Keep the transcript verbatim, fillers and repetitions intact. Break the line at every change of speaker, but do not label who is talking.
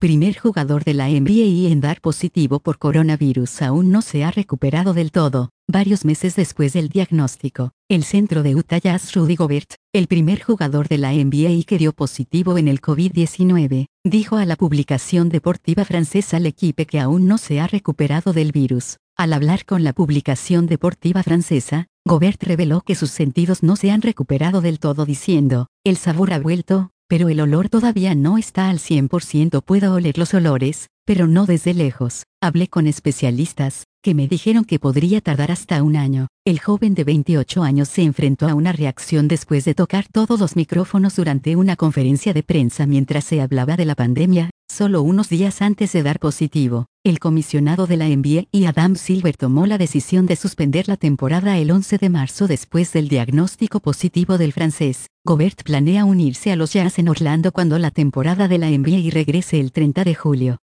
primer jugador de la N B A en dar positivo por coronavirus, aún no se ha recuperado del todo. Varios meses después del diagnóstico, el centro de Utah Jazz Rudy Gobert, el primer jugador de la N B A que dio positivo en el COVID diecinueve, dijo a la publicación deportiva francesa L'Équipe que aún no se ha recuperado del virus. Al hablar con la publicación deportiva francesa, Gobert reveló que sus sentidos no se han recuperado del todo, diciendo: "El sabor ha vuelto, pero el olor todavía no está al cien por ciento. Puedo oler los olores, pero no desde lejos. Hablé con especialistas, que me dijeron que podría tardar hasta un año". El joven de veintiocho años se enfrentó a una reacción después de tocar todos los micrófonos durante una conferencia de prensa mientras se hablaba de la pandemia, solo unos días antes de dar positivo. El comisionado de la N B A, Adam Silver, tomó la decisión de suspender la temporada el once de marzo después del diagnóstico positivo del francés. Gobert planea unirse a los Jazz en Orlando cuando la temporada de la N B A regrese el treinta de julio.